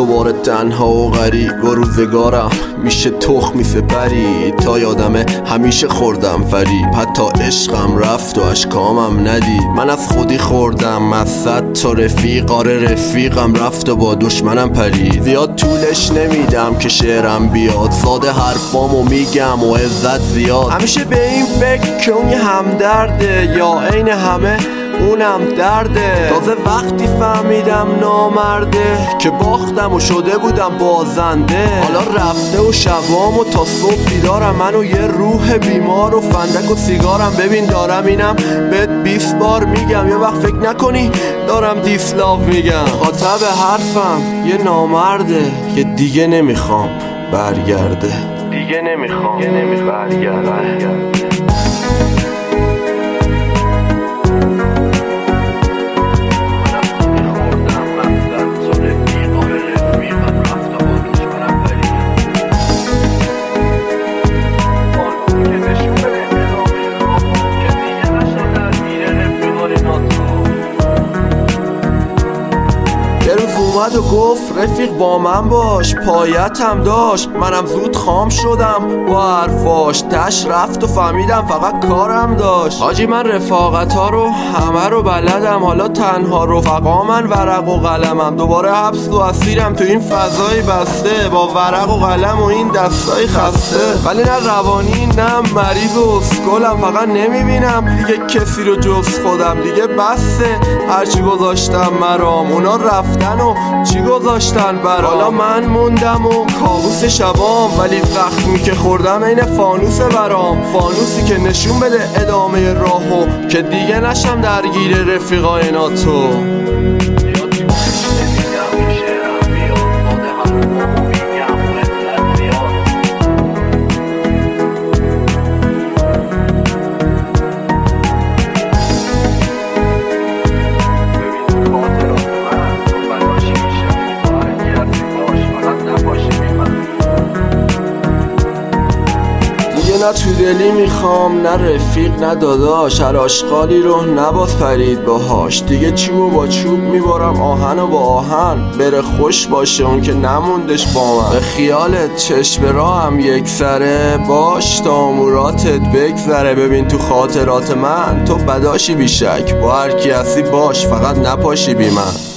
دوباره تنها و غریب و روزگارم میشه تخمی سپری. تا یادمه همیشه خوردم فریب، حتی عشقم رفت و اشکامم ندید. من از خودی خوردم از صد تا رفیق، آره رفیقم رفت و با دشمنم پرید. زیاد طولش نمیدم که شعرم بیاد، ساده حرفامو میگم و عزت زیاد. همیشه به این فکر که اون یه همدرده یا عین همه اونم درده. تازه وقتی فهمیدم نامرده که باختم و شده بودم بازنده. حالا رفته و شبام و تا صبح بیدارم، من و یه روح بیمار و فندک و سیگارم. ببین دارم اینم بهت 20 بار میگم، یه وقت فکر نکنی دارم دیسلاو میگم. خاطر به حرفم یه نامرده که دیگه نمیخوام برگرده، دیگه نمیخوام برگرده. اومد و گفت رفیق با من باش، پایتم داشت. منم زود خام شدم با حرفاش، تش رفت و فهمیدم فقط کارم داشت. حاجی من رفاقت ها رو همه رو بلدم، حالا تنها رفقا من ورق و قلمم. دوباره حبس و اسیرم تو این فضای بسته، با ورق و قلم و این دستای خسته. ولی نه روانی نه مریض و اسکلم، فقط نمیبینم دیگه کسی رو جز خودم. دیگه بسته هرچی گذاشتم مرام، اونا رفتن و چی گذاشتن برام. حالا من موندم و کابوس شبام، ولی زخمی که خوردم این فانوسه برام. فانوسی که نشون بده ادامه راهو، که دیگه نشم درگیر رفیقای ناتو. نه تو دلی میخوام نه رفیق نه داداش، هر آشغالی رو نباز پرید باهاش. دیگه چوبو با چوب میبارم آهن و با آهن، بره خوش باشه اون که نموندش با من. به خیالت چشم راهم یک سره باش تا اموراتت بگذره. ببین تو خاطرات من تو بداشی بیشک، با هر کی هستی باش فقط نپاشی بی من.